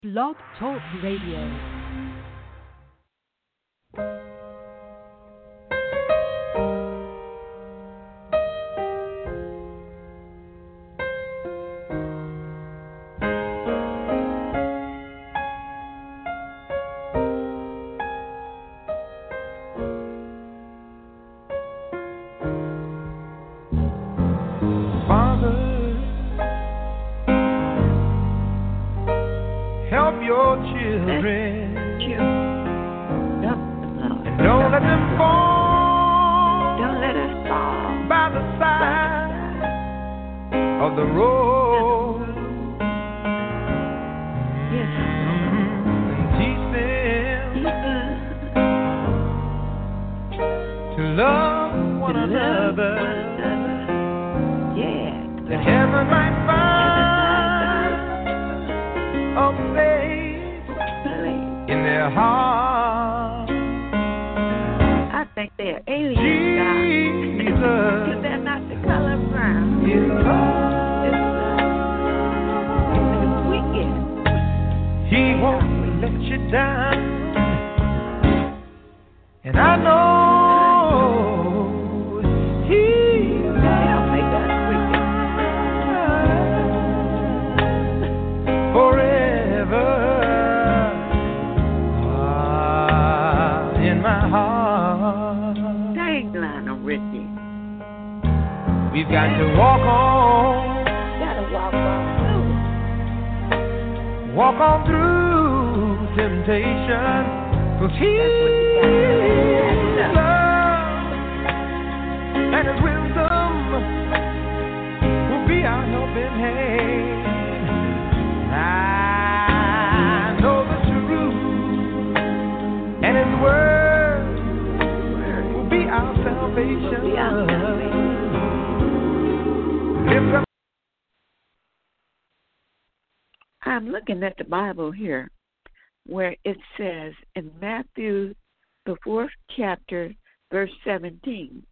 Blog Talk Radio. I'm looking at the Bible here where it says in Matthew, the 4th chapter, verse 17,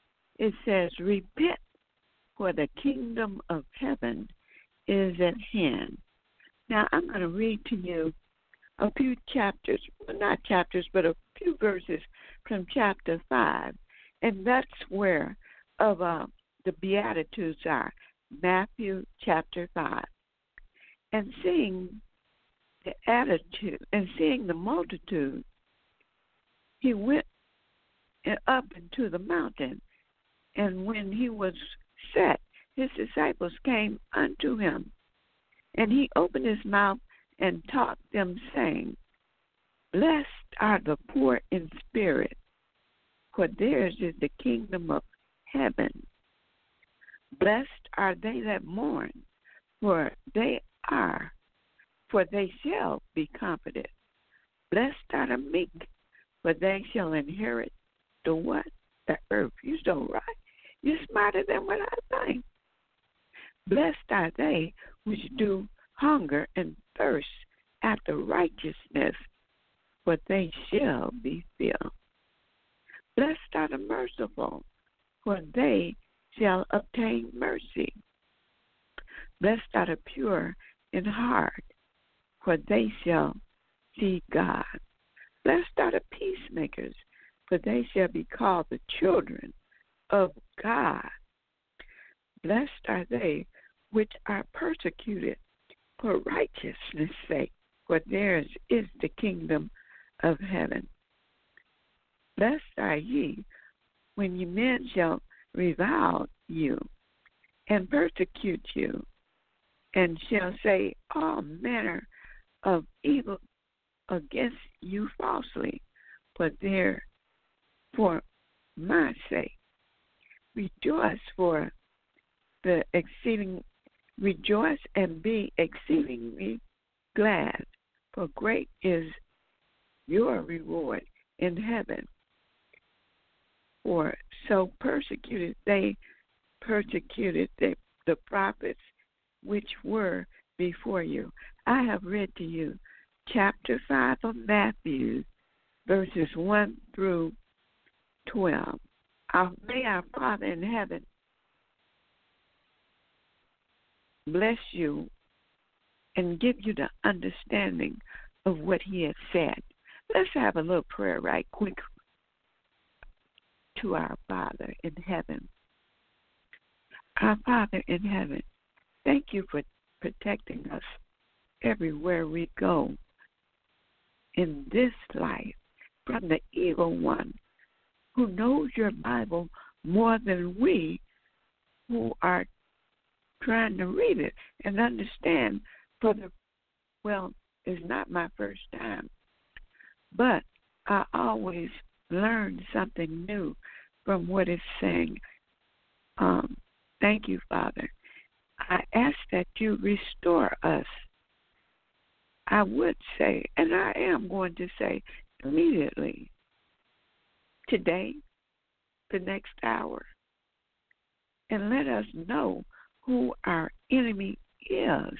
it says, "Repent, for the kingdom of heaven is at hand." Now, I'm going to read to you a few chapters, well, not chapters, but a few verses from chapter 5, and that's where the Beatitudes are, Matthew chapter 5. And seeing the attitude and seeing the multitude, he went up into the mountain. And when he was set, his disciples came unto him. And he opened his mouth and taught them, saying, "Blessed are the poor in spirit, for theirs is the kingdom of heaven. Blessed are they that mourn, for they shall be comforted. Blessed are the meek, for they shall inherit the what? The earth." You so right. You're smarter than what I think. Blessed are they which do hunger and thirst after righteousness, for they shall be filled. Blessed are the merciful, for they shall obtain mercy. Blessed are the pure in heart, for they shall see God. Blessed are the peacemakers, for they shall be called the children of God. Blessed are they which are persecuted for righteousness' sake, for theirs is the kingdom of heaven. Blessed are ye when ye men shall revile you and persecute you, and shall say all manner of evil against you falsely, for my sake. Rejoice and be exceedingly glad, for great is your reward in heaven. For so persecuted they persecuted the prophets which were before you. I have read to you chapter 5 of Matthew, verses 1 through 12. May our Father in heaven bless you and give you the understanding of what he has said. Let's have a little prayer right quick to our Father in heaven. Our Father in heaven, thank you for protecting us everywhere we go in this life from the evil one who knows your Bible more than we who are trying to read it and understand it's not my first time, but I always learn something new from what it's saying. Thank you, Father. I ask that you restore us. I would say, and I am going to say immediately, today, the next hour, and let us know who our enemy is.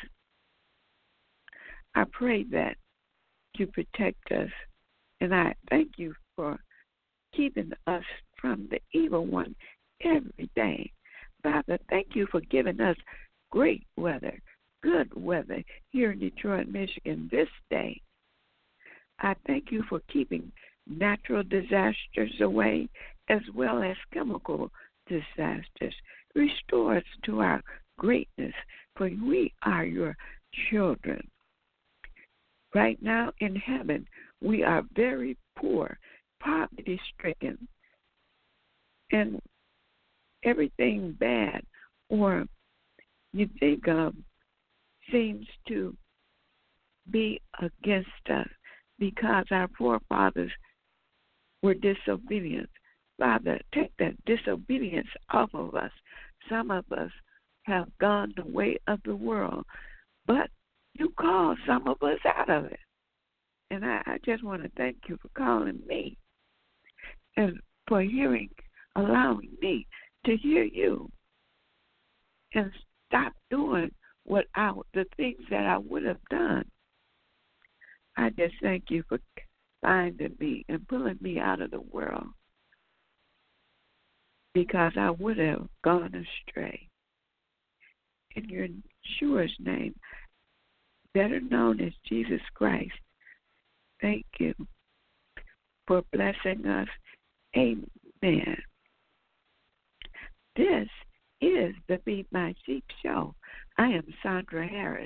I pray that you protect us, and I thank you for keeping us from the evil one every day. Father, thank you for giving us great weather, good weather here in Detroit, Michigan this day. I thank you for keeping natural disasters away as well as chemical disasters. Restore us to our greatness, for we are your children. Right now in heaven, we are very poor, poverty-stricken, and everything bad or you think of seems to be against us because our forefathers were disobedient. Father, take that disobedience off of us. Some of us have gone the way of the world, but you called some of us out of it. And I just want to thank you for calling me and for allowing me to hear you and stop doing the things that I would have done. I just thank you for finding me and pulling me out of the world because I would have gone astray. In your Yeshua's name, better known as Jesus Christ, thank you for blessing us. Amen. This is the Feed My Sheep show. I am Sandra Harris,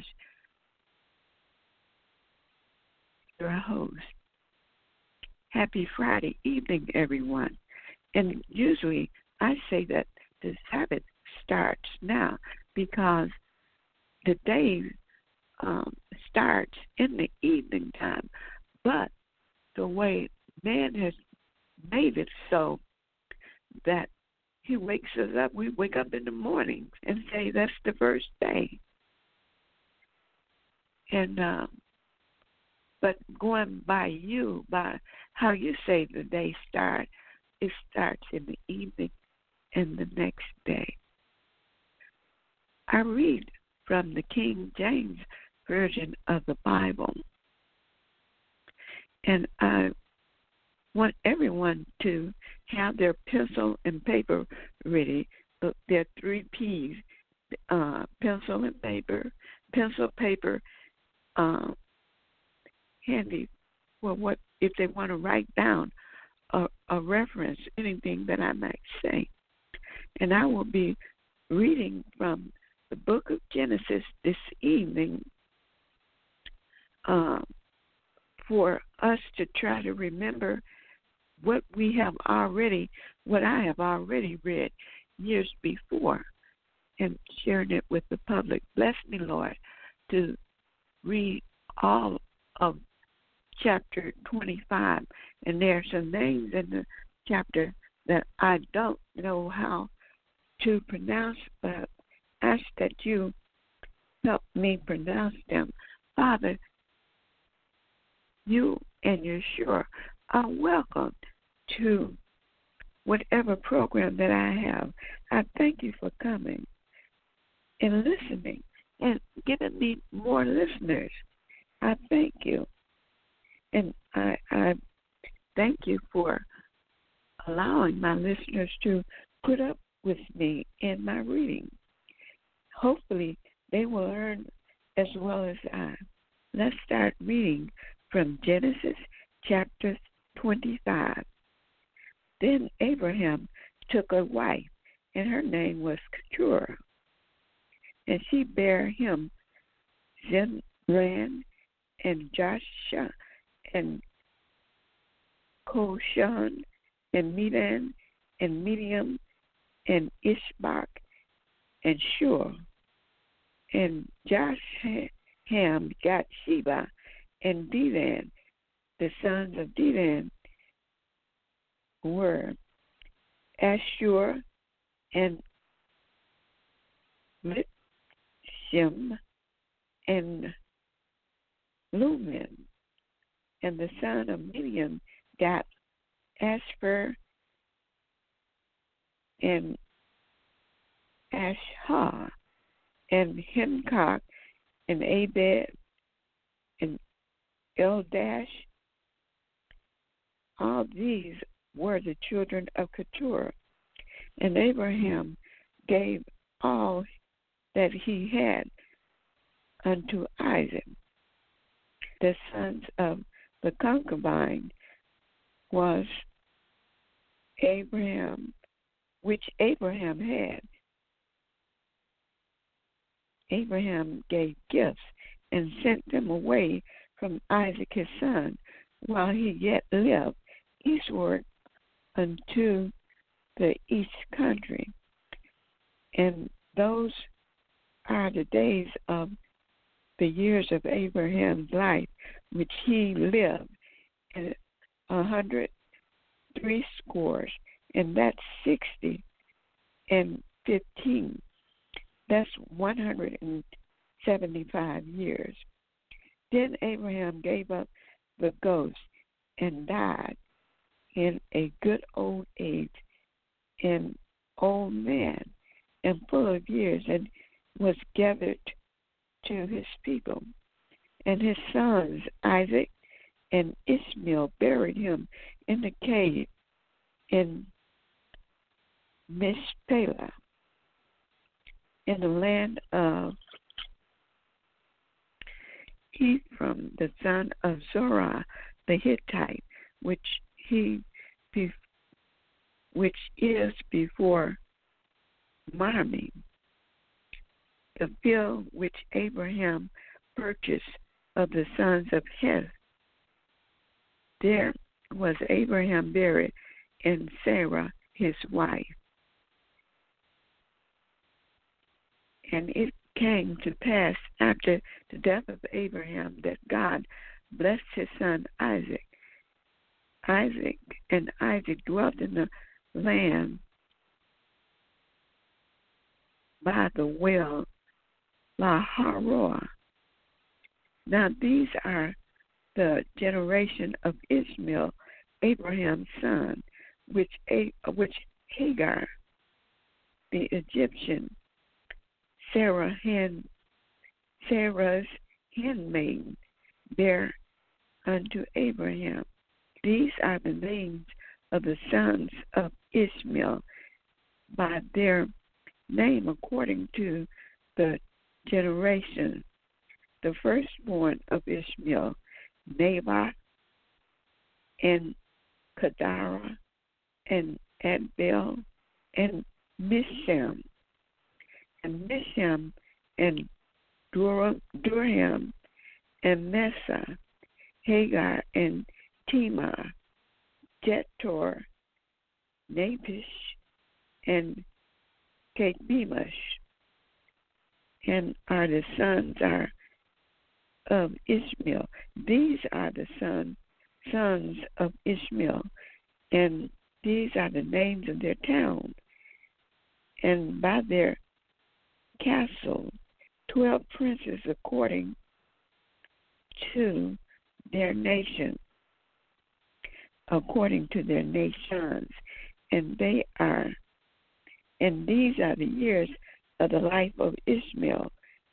your host. Happy Friday evening, everyone. And usually I say that the Sabbath starts now because the day starts in the evening time. But the way man has made it so that he wakes us up, we wake up in the morning and say that's the first day. And but going by how you say the day starts, it starts in the evening and the next day. I read from the King James Version of the Bible. And I want everyone to have their pencil and paper ready. There are 3 P's, pencil and paper, handy for what if they want to write down a reference, anything that I might say. And I will be reading from the book of Genesis this evening for us to try to remember what I have already read years before and sharing it with the public. Bless me, Lord, to read all of chapter 25. And there are some names in the chapter that I don't know how to pronounce, but ask that you help me pronounce them. Father, you and Yeshua are welcome to whatever program that I have. I thank you for coming and listening and giving me more listeners. I thank you. And I thank you for allowing my listeners to put up with me in my reading. Hopefully they will learn as well as I. Let's start reading from Genesis chapter 25. Then Abraham took a wife, and her name was Keturah, and she bare him Zimran and Joshua and Koshan and Medan and Medium and Ishbak and Shur. And Josham got Sheba and Dedan. The sons of Dedan were Ashur and Litshim and Lumen. And the son of Midian got Ashper and Ashha and Hancock and Abed and Eldash. All these were the children of Keturah. And Abraham gave all that he had unto Isaac. The sons of the concubine was Abraham, which Abraham had. Abraham gave gifts and sent them away from Isaac his son, while he yet lived, eastward unto the east country. And those are the days of the years of Abraham's life, which he lived, in 160, and that's 60 and 15. That's 175 years. Then Abraham gave up the ghost and died in a good old age, an old man and full of years, and was gathered to his people. And his sons Isaac and Ishmael buried him in the cave in Mishpelah, in the land of Ephraim, the son of Zorah the Hittite, which is before Mamre, the field which Abraham purchased of the sons of Heth. There was Abraham buried, and Sarah his wife. And it came to pass after the death of Abraham that God blessed his son Isaac. Isaac dwelt in the land by the well Laharoah. Now these are the generation of Ishmael, Abraham's son, which Hagar, the Egyptian, Sarah's handmaid, bare unto Abraham. These are the names of the sons of Ishmael by their name according to the generation. The firstborn of Ishmael, Nabat, and Kedara, and Adbel, and Misham, and Misham, and Durham, and Mesa, Hagar, and Timar, Jetor, Napish, and Kebemush, and are the sons of Ishmael. These are the sons of Ishmael, and these are the names of their towns, and by their castle, 12 princes according to their nation, according to their nations, and these are the years of the life of Ishmael,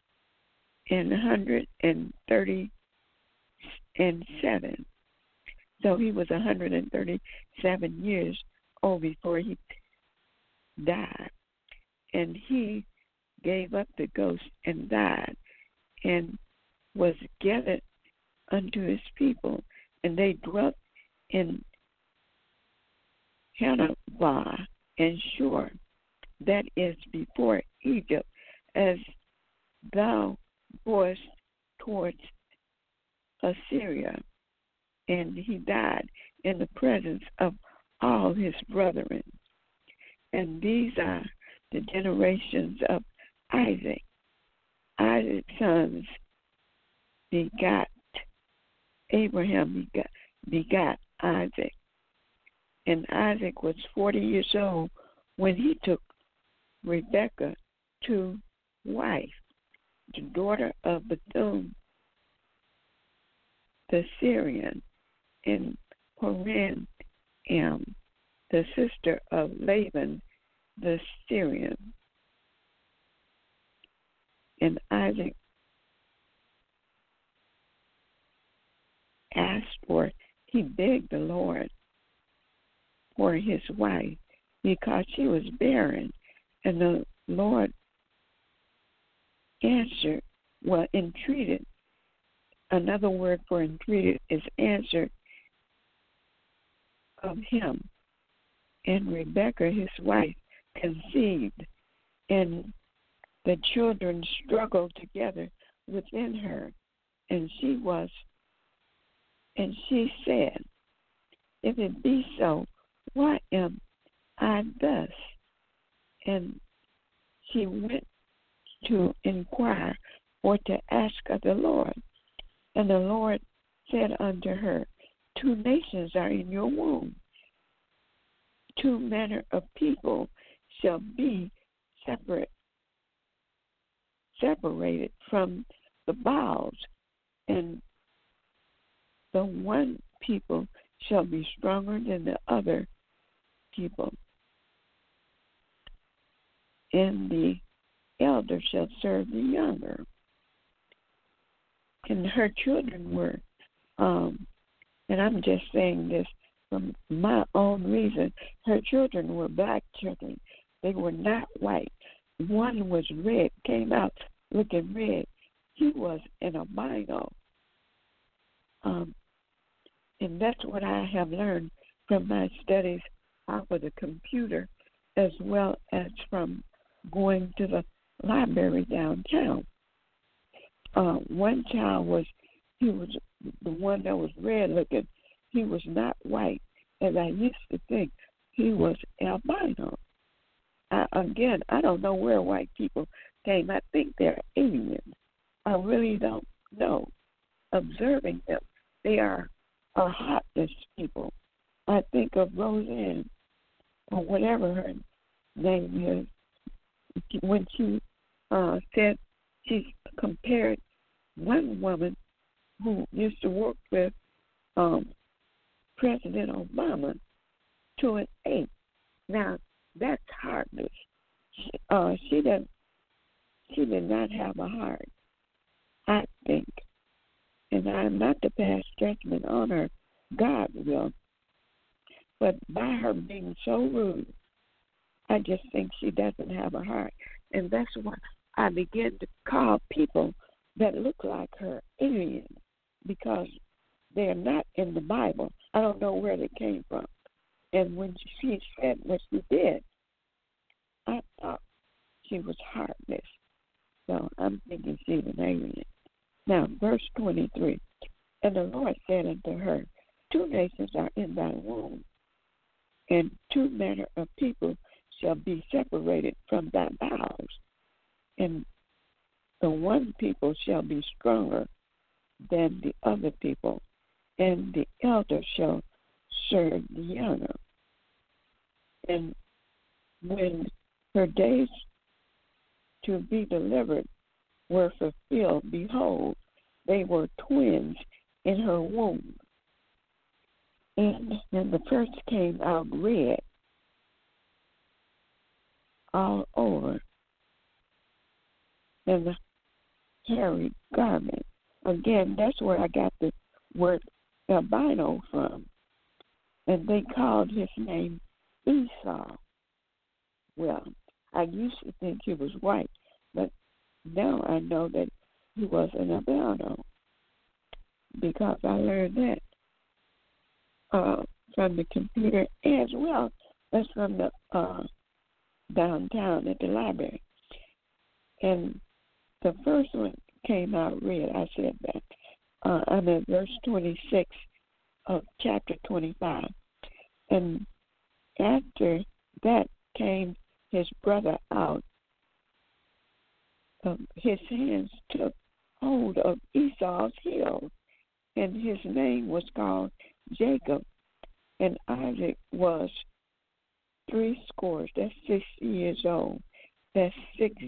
137. So he was 137 years old before he died, and he gave up the ghost and died, and was gathered unto his people, and they dwelt in Hanabah and Shur, that is before Egypt, as thou goest towards Assyria. And he died in the presence of all his brethren. And these are the generations of Isaac. Isaac's sons begot Abraham, begot Isaac. And Isaac was 40 years old when he took Rebekah to wife, the daughter of Bethune the Syrian, and Paran, the sister of Laban the Syrian. And Isaac he begged the Lord for his wife because she was barren. And the Lord entreated. Another word for entreated is answered of him. And Rebekah, his wife, conceived, and the children struggled together within her. And she said, if it be so, why am I thus? And she went to inquire or to ask of the Lord. And the Lord said unto her, 2 nations are in your womb. 2 manner of people shall be separated from the bowels, and the one people shall be stronger than the other people, and the elder shall serve the younger. And her children were, and I'm just saying this from my own reason, her children were black children. They were not white. One was red, came out looking red. He was an albino. And that's what I have learned from my studies off of the computer, as well as from going to the library downtown. One child he was the one that was red looking. He was not white, as I used to think he was albino. I don't know where white people came. I think they're aliens. I really don't know. Observing them, they are heartless people. I think of Roseanne, or whatever her name is, when she said she compared one woman who used to work with President Obama to an ape. Now, that's heartless. She did not have a heart, I think. And I'm not to pass judgment on her. God will. But by her being so rude, I just think she doesn't have a heart. And that's why I begin to call people that look like her aliens, because they're not in the Bible. I don't know where they came from. And when she said what she did, I thought she was heartless. So I'm thinking she's an alien. Now, verse 23. And the Lord said unto her, 2 nations are in thy womb, and 2 manner of people shall be separated from thy bowels, and the one people shall be stronger than the other people, and the elder shall serve the younger. And when her days to be delivered were fulfilled, behold, they were twins in her womb. And the first came out red all over, and the hairy garment. Again, that's where I got the word albino from. And they called his name Esau. Well, I used to think he was white, but now I know that he was an albino, because I learned that from the computer as well as from the downtown at the library. And the first one came out red. I said that. I'm at verse 26 of chapter 25. And after that came his brother out. His hands took hold of Esau's heel, and his name was called Jacob. And Isaac was 60. That's 60 years old. That's 60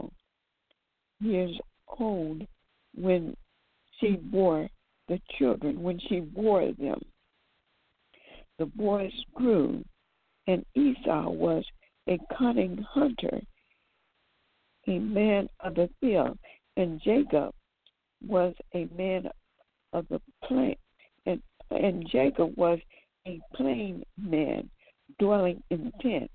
years old when she bore the children. When she bore them, the boys grew, and Esau was a cunning hunter, a man of the field, and Jacob was a man of the plain, and Jacob was a plain man, dwelling in tents.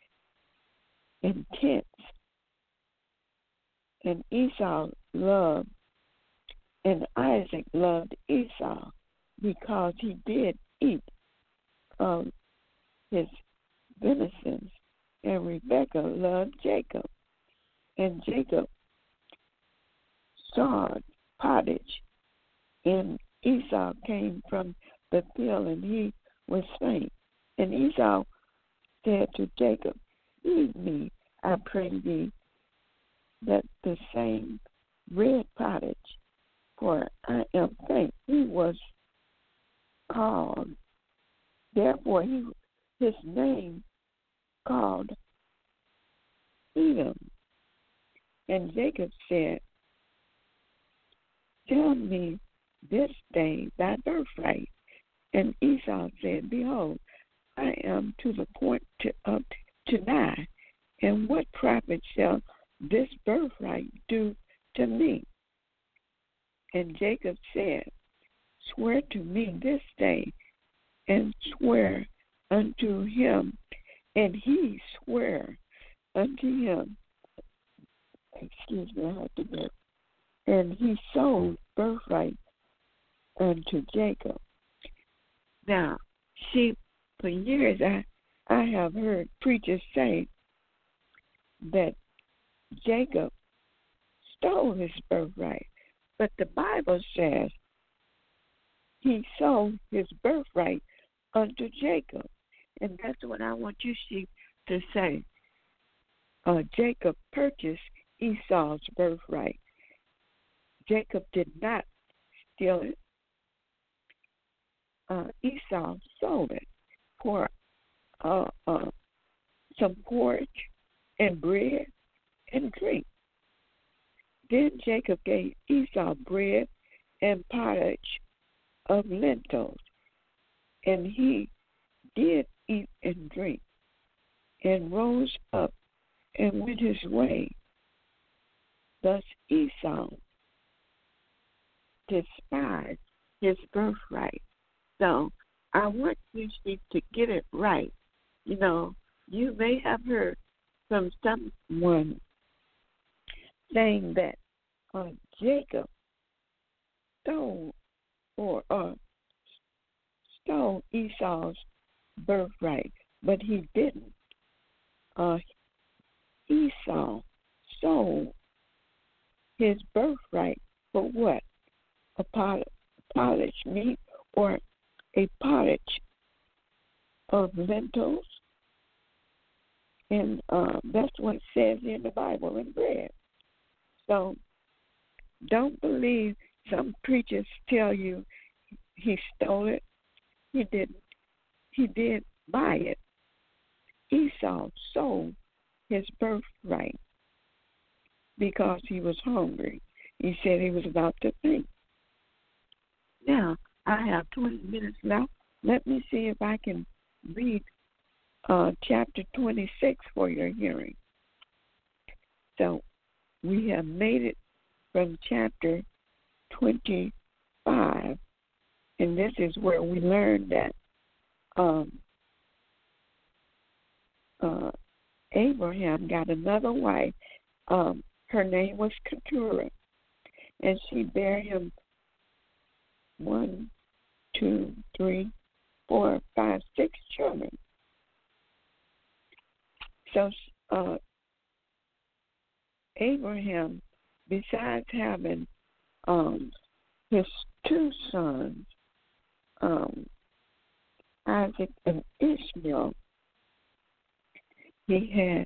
And Esau loved, and Isaac loved Esau because he did eat of his venison, and Rebekah loved Jacob. And Jacob sawed pottage, and Esau came from the field, and he was faint. And Esau said to Jacob, "Leave me, I pray thee, that the same red pottage, for I am faint." He was called, therefore his name called Edom. And Jacob said, "Tell me this day thy birthright." And Esau said, "Behold, I am to the point to die, and what profit shall this birthright do to me?" And Jacob said, "Swear to me this day," and swear unto him, and he sware unto him. Excuse me, I have to go. And he sold birthright unto Jacob. Now, see, for years I have heard preachers say that Jacob stole his birthright, but the Bible says he sold his birthright unto Jacob. And that's what I want you to say. Jacob purchased Esau's birthright. Jacob did not steal it. Esau sold it for some porridge and bread and drink. Then Jacob gave Esau bread and pottage of lentils, and he did eat and drink, and rose up and went his way. Thus Esau despised his birthright. So I want you to get it right. You know, you may have heard from someone saying that Jacob stole Esau's birthright, but he didn't. Esau sold his birthright for what? A pottage meat, or a pottage of lentils, and that's what it says in the Bible, in bread. So don't believe some preachers tell you he stole it. He didn't. He did buy it. Esau sold his birthright because he was hungry. He said he was about to faint. Now, I have 20 minutes left. Let me see if I can read chapter 26 for your hearing. So we have made it from chapter 25, and this is where we learned that Abraham got another wife. Her name was Keturah, and she bare him 1, 2, 3, 4, 5, 6 children. So Abraham, besides having his 2 sons, Isaac and Ishmael, he had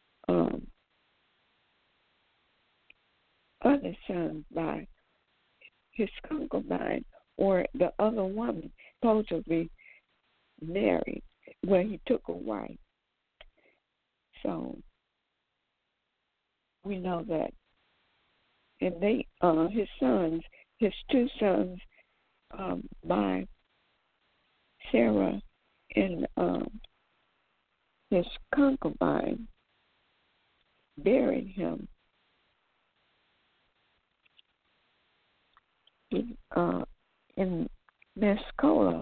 other sons by his concubine or the other woman, supposedly married, where he took a wife. So we know that, and they, his sons, his 2 sons, by Sarah and his concubine, buried him in Mescola,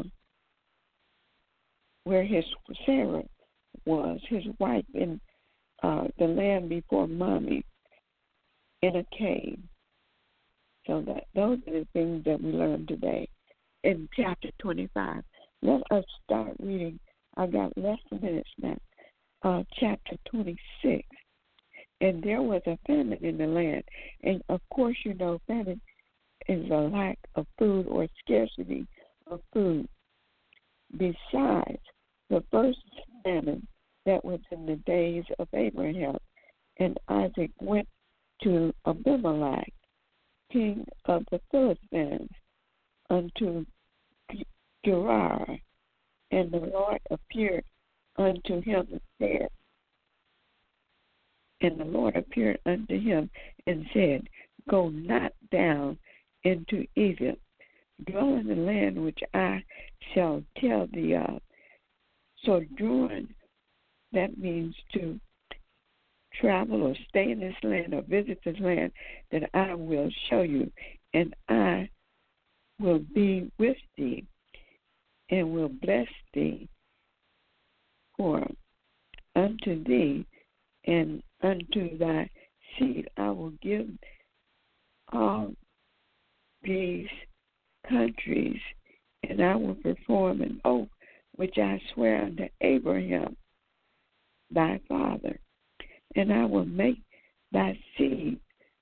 where his Sarah was, his wife, in the land before Mommy, in a cave. So that those are the things that we learned today in chapter 25. Let us start reading. I got less than minutes now. Chapter 26. And there was a famine in the land. And of course, you know, famine is a lack of food or scarcity of food. Besides the first famine that was in the days of Abraham, and Isaac went to Abimelech, king of the Philistines, unto Gerar, and the Lord appeared unto him and said, and the Lord appeared unto him and said, Go not down into Egypt, dwell in the land which I shall tell thee of. Sojourn, that means to travel or stay in this land or visit this land that I will show you, and I will be with thee and will bless thee, for unto thee and unto thy seed I will give all these countries, and I will perform an oath which I swear unto Abraham thy father, and I will make thy seed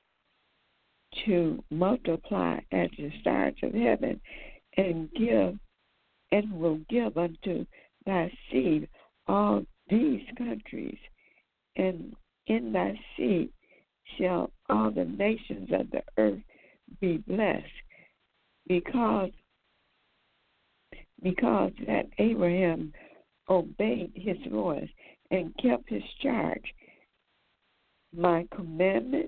to multiply as the stars of heaven, and will give unto thy seed all these countries, and in thy seed shall all the nations of the earth be blessed, because that Abraham obeyed his voice and kept his charge, my commandments,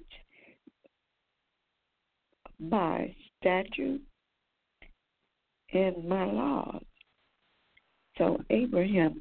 my statutes, and my laws. So Abraham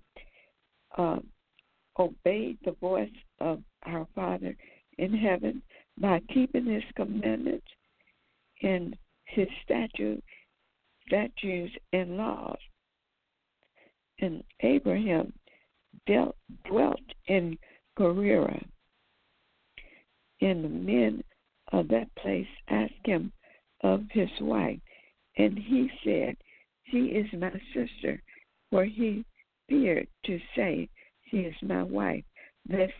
obeyed the voice of our Father in heaven by keeping his commandments and his statutes and laws. And Abraham dwelt in Gerar, and the men of that place asked him of his wife, and he said, She is my sister, for he feared to say, She is my wife, lest,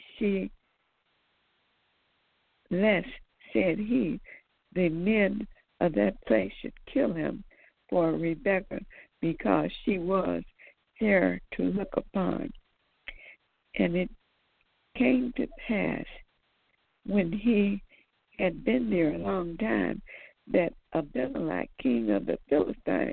said he, the men of that place should kill him for Rebekah, because she was fair to look upon. And it came to pass, when he had been there a long time, that Abimelech, king of the Philistines,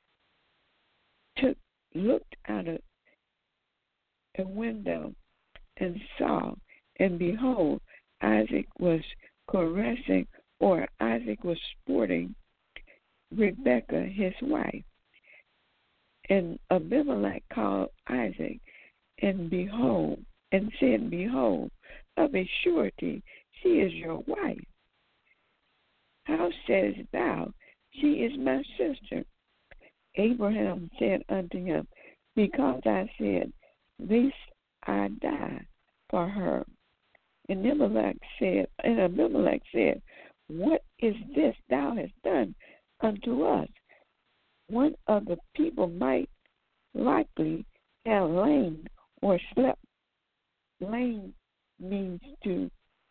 looked out of a window and saw, and behold, Isaac was caressing, or Isaac was sporting Rebekah, his wife. And Abimelech called Isaac, and said, Behold, of a surety, she is your wife. How sayest thou, She is my sister? Abraham said unto him, Because I said, Least I die for her. And Abimelech said, what is this thou hast done unto us? One of the people might likely have lain or slept. Lain means to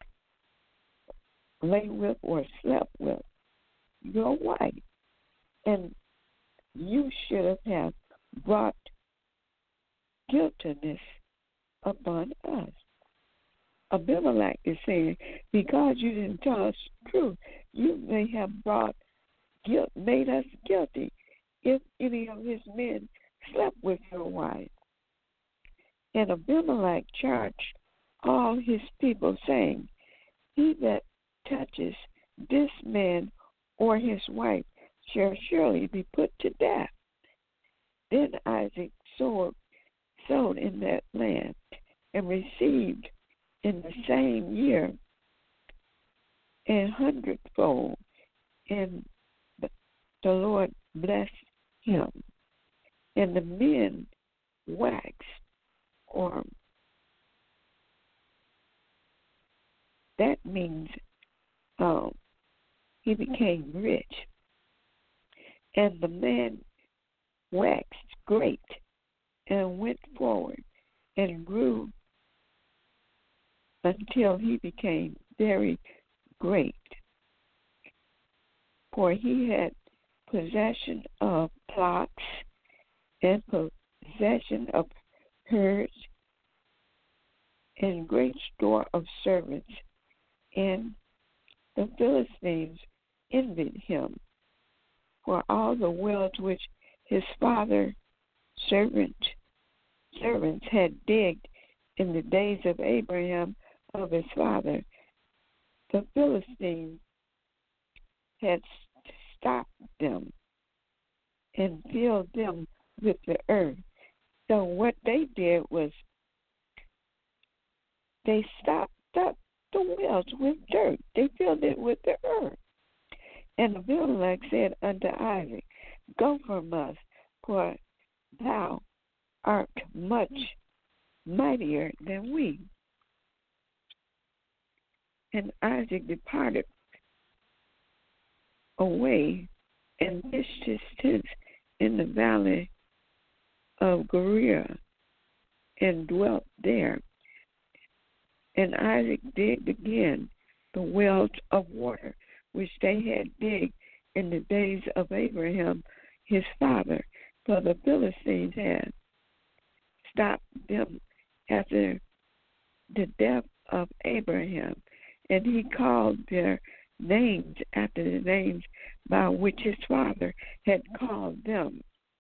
lay with or slept with your wife, and you should have brought guiltiness upon us. Abimelech is saying, because you didn't tell us the truth, you may have brought guilt, made us guilty if any of his men slept with your wife. And Abimelech charged all his people, saying, he that touches this man or his wife shall surely be put to death. Then Isaac sowed in that land and received in the same year a hundredfold, and the Lord blessed him. And the men waxed, or that means he became rich. And the man waxed great and went forward and grew until he became very great. For he had possession of flocks and possession of herds and great store of servants. And the Philistines envied him for all the wells which his father's servants had digged in the days of Abraham of his father. The Philistines had stopped them and filled them with the earth. So what they did was they stopped up the wells with dirt. They filled it with the earth. And Abimelech said unto Isaac, go from us, for thou art much mightier than we. And Isaac departed away and pitched his tents in the valley of Gerar and dwelt there. And Isaac digged again the wells of water which they had digged in the days of Abraham his father, for the Philistines had stopped them after the death of Abraham. And he called their names after the names by which his father had called them.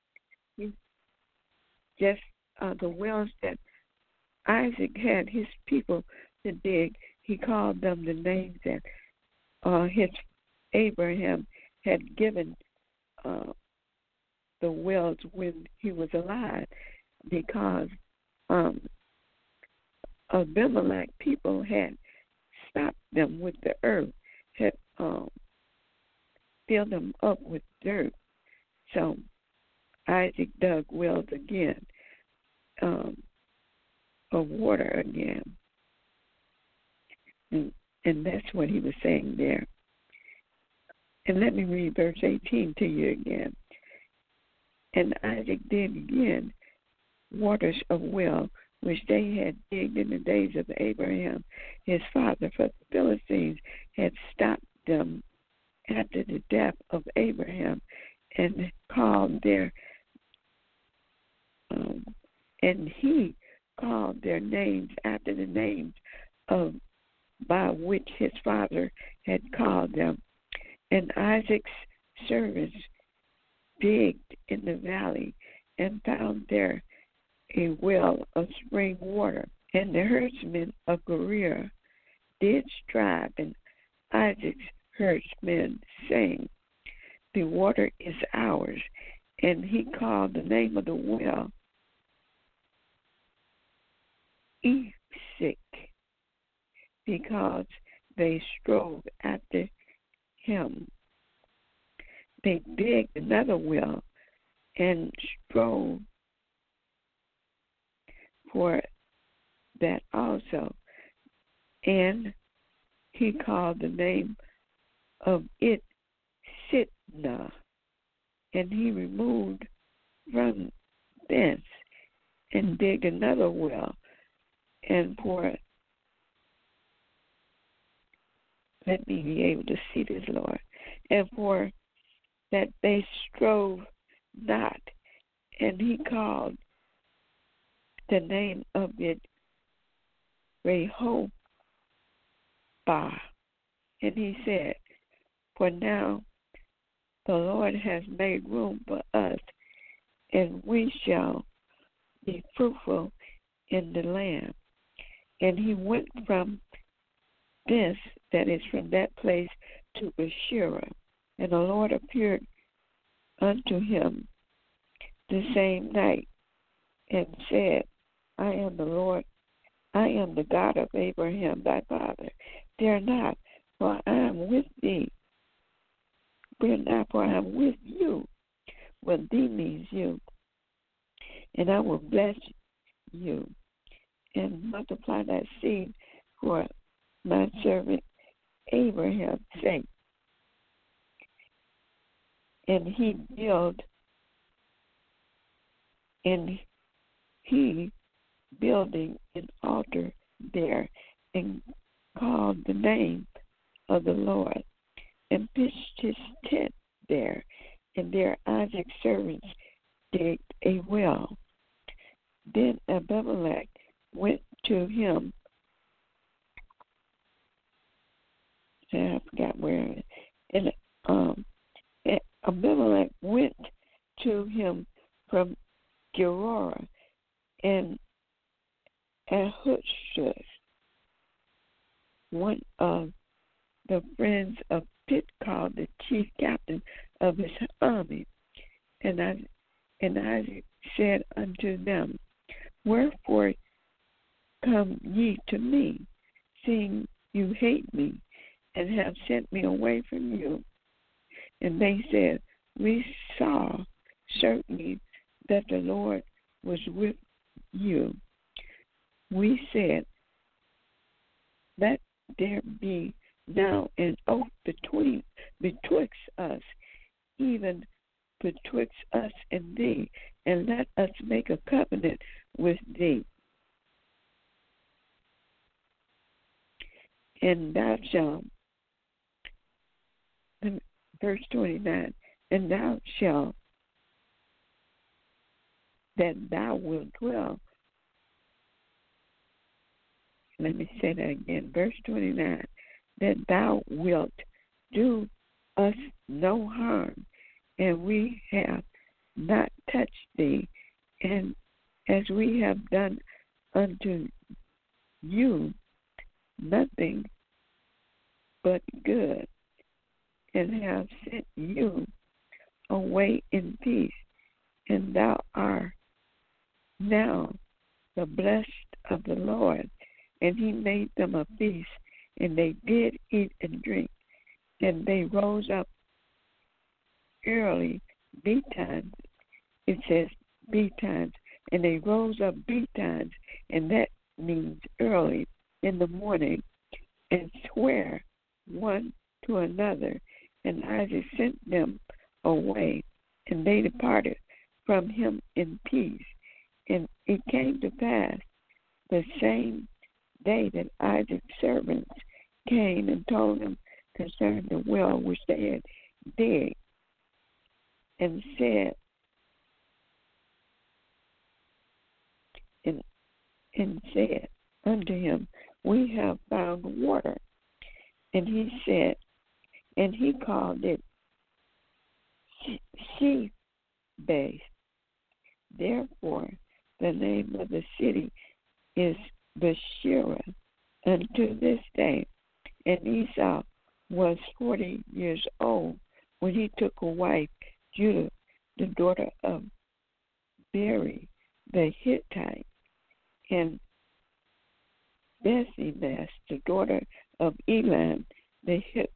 Just the wells that Isaac had his people to dig, he called them the names that his Abraham had given the wells when he was alive, because Abimelech people had stopped them with the earth, had filled them up with dirt. So Isaac dug wells again, of water again. And that's what he was saying there. And let me read verse 18 to you again. And Isaac digged again waters of well, which they had digged in the days of Abraham his father, for the Philistines had stopped them after the death of Abraham, and called their and he called their names after the names of by which his father had called them. And Isaac's servants digged in the valley and found there a well of spring water. And the herdsmen of Gerar did strive, and Isaac's herdsmen, saying, the water is ours. And he called the name of the well Esek, because they strove after him. They digged another well and strove for that also. And he called the name of it Sitnah, and he removed from thence and digged another well, and for let me be able to see this, Lord, and for that they strove not, and he called the name of it Rehoboth, and he said, for now the Lord has made room for us, and we shall be fruitful in the land. And he went from this, that is from that place, to Beersheba, and the Lord appeared unto him the same night, and said, I am the Lord, I am the God of Abraham thy father. Fear not, for I am with thee. Fear not, for I am with you. Well, thee means you. And I will bless you and multiply thy seed for my servant Abraham's sake. And he building an altar there, and called the name of the Lord, and pitched his tent there, and there Isaac's servants digged a well. Then Abimelech went to him. I forgot where. And Abimelech went to him from Gerar, and Ahuzzath, one of the friends of Pit, called the chief captain of his army. And Isaac said unto them, wherefore come ye to me, seeing you hate me, and have sent me away from you? And they said, we saw certainly that the Lord was with you. We said, let there be now an oath betwixt us, even betwixt us and thee, and let us make a covenant with thee. And thou shalt, verse 29, and thou shalt, that thou wilt dwell. Let me say that again, verse 29, that thou wilt do us no harm, and we have not touched thee, and as we have done unto you nothing but good, and have sent you away in peace, and thou art now the blessed of the Lord. And he made them a feast, and they did eat and drink, and they rose up early betimes. It says betimes, and they rose up betimes, and that means early in the morning, and swear one to another. And Isaac sent them away, and they departed from him in peace. And it came to pass the same day that Isaac's servants came and told him concerning the well which they had digged, and said, unto him, we have found water. And he said, and he called it Shebeh. Therefore, the name of the city is Beersheba unto this day. And Esau was 40 years old when he took a wife, Judah, the daughter of Beri the Hittite, and Bethshemesh, the daughter of Elon the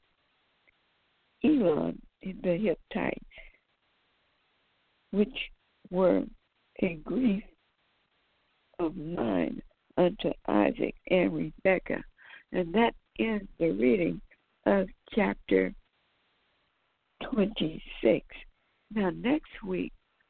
Hittite, which were a grief of mine unto Isaac and Rebekah. And that ends the reading of chapter 26. Now, next week,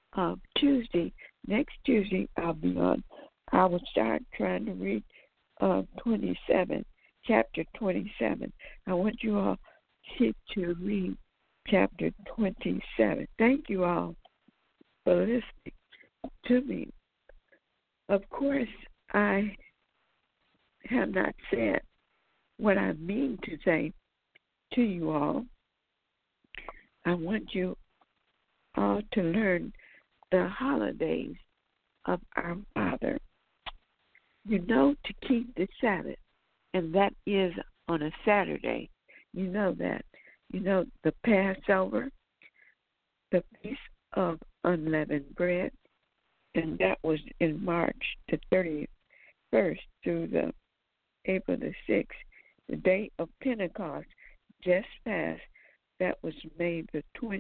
next Tuesday, I'll be on. I will start trying to read 27, chapter 27. I want you all to read chapter 27. Thank you all for listening to me. Of course, I have not said what I mean to say to you all. I want you all to learn the holidays of our Father. You know, to keep the Sabbath, and that is on a Saturday. You know that. You know the Passover, the Feast of Unleavened Bread, and that was in March the 31st through the April the 6th. The day of Pentecost just passed. That was May the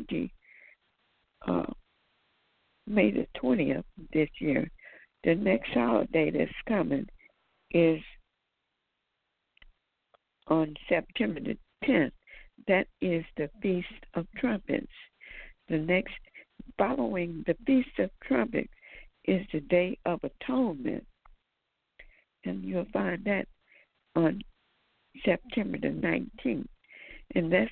20th this year. The next holiday that's coming is on September the 10th. That is the Feast of Trumpets. The next, following the Feast of Trumpets, is the Day of Atonement. And you'll find that on September the 19th. And that's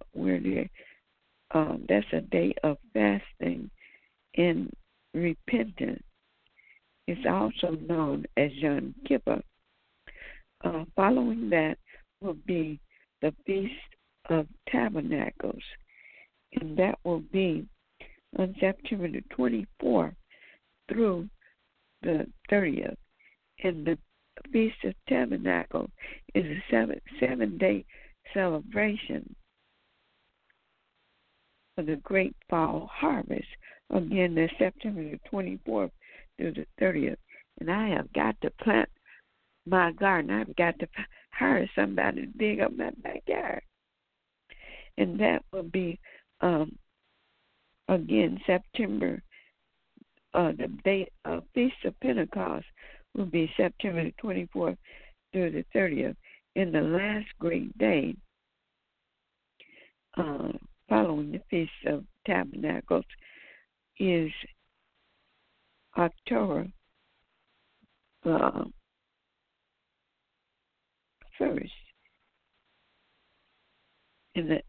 that's a day of fasting and repentance. It's also known as Yom Kippur. Following that will be the Feast of Tabernacles, and that will be on September the 24th through the 30th. And the Feast of Tabernacles is a seven-day celebration for the great fall harvest. Again, that's September the 24th through the 30th. And I have got to plant my garden. I've got to hire somebody to dig up my backyard. And that will be, again, September, the day of Feast of Pentecost will be September the 24th through the 30th. And the last great day, following the Feast of Tabernacles, is October 1st. And the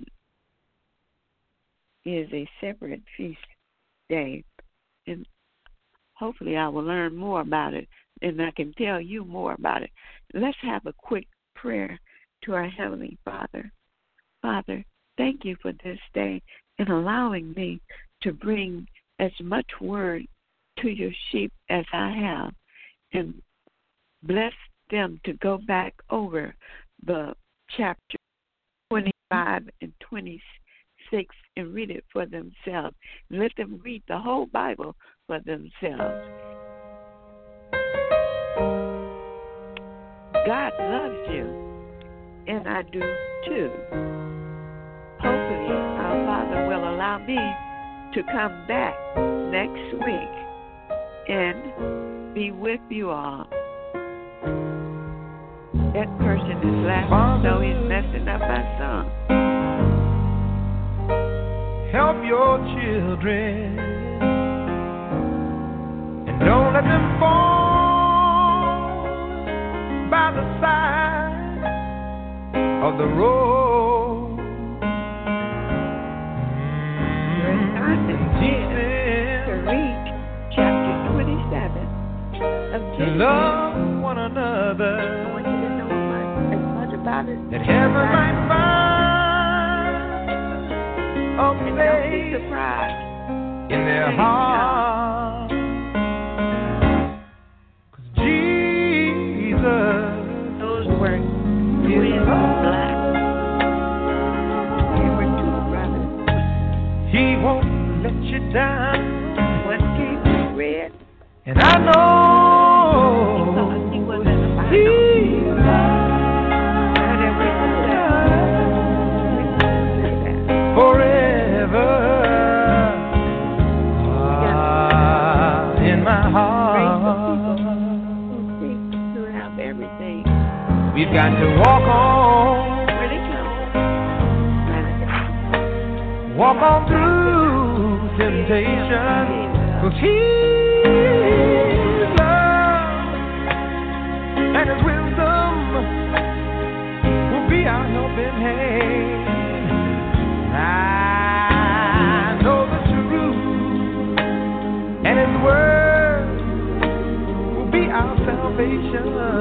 is a separate feast day, and hopefully I will learn more about it, and I can tell you more about it. Let's have a quick prayer to our Heavenly Father. Father, thank you for this day and allowing me to bring as much word to your sheep as I have, and bless them to go back over the chapter 25 and 26 and read it for themselves. Let them read the whole Bible for themselves. God loves you, and I do too. Hopefully, our Father will allow me to come back next week and be with you all. That person is laughing, so he's messing up our song. Help your children and don't let them fall by the side of the road. It's time to read chapter 27 of to Genesis. love one another. I want you to know as much about it That heaven might find a and don't be place surprised. in their heart. 'Cause Jesus, Those were twins black. They were two brothers. He won't let you down. One came was red. And I know He wasn't a final. He forever in my heart. Who have everything. We've got to walk on Where they come. walk on through temptation, 'cause His love and His wisdom will be our helping hand. I know the truth, and His word will be our salvation.